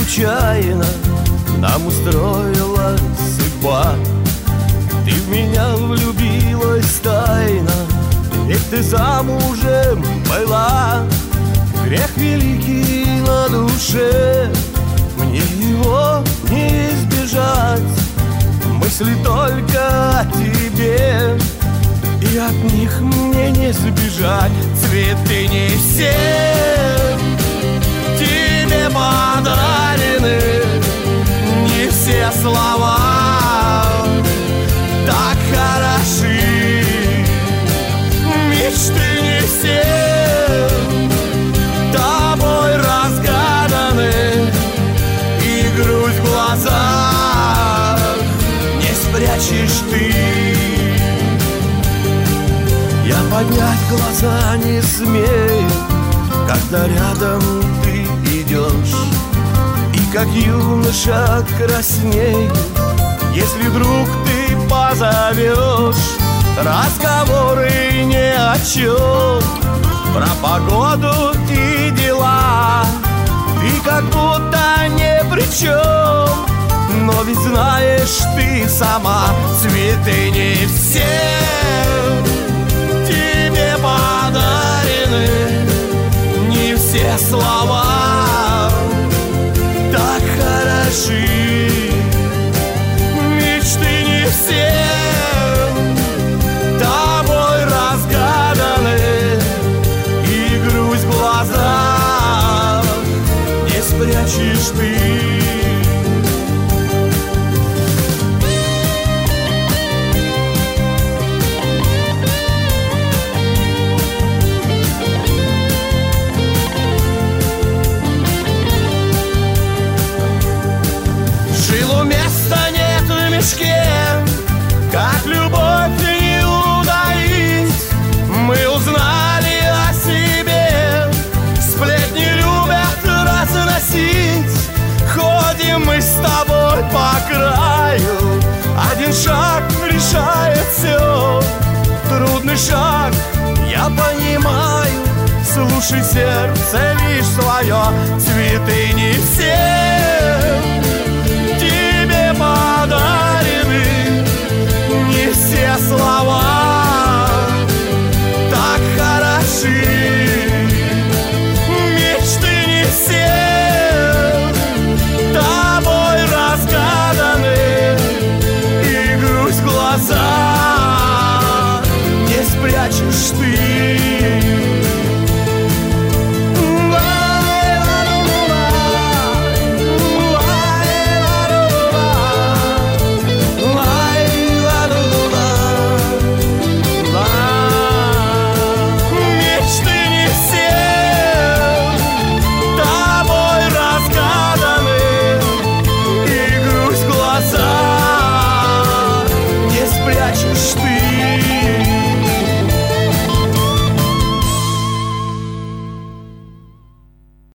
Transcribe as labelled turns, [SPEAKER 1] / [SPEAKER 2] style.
[SPEAKER 1] случайно нам устроила судьба. Ты в меня влюбилась тайно, ведь ты замужем была. Грех великий на душе, мне его не избежать. Мысли только о тебе, и от них мне не сбежать. Цветы не все тебе подарены, не все слова так хороши. Мечты не все тобой разгаданы, и грусть в глазах не спрячешь ты. Я поднять глаза не смею, когда рядом ты идешь, и как юноша краснею, если вдруг ты позовешь. Разговоры ни о чем, про погоду и дела, ты как будто ни при чем. Но ведь знаешь ты сама, цветы не все тебе подарены, не все слова так хороши. Мечты не все тобой разгаданы, и грусть в глазах не спрячешь ты. Жилу места нет в мешке, как любовь не ударить. Мы узнали о себе, сплетни любят разносить. Ходим мы с тобой по краю, один шаг решает все. Трудный шаг, я понимаю, слушай сердце лишь свое. Цветы не все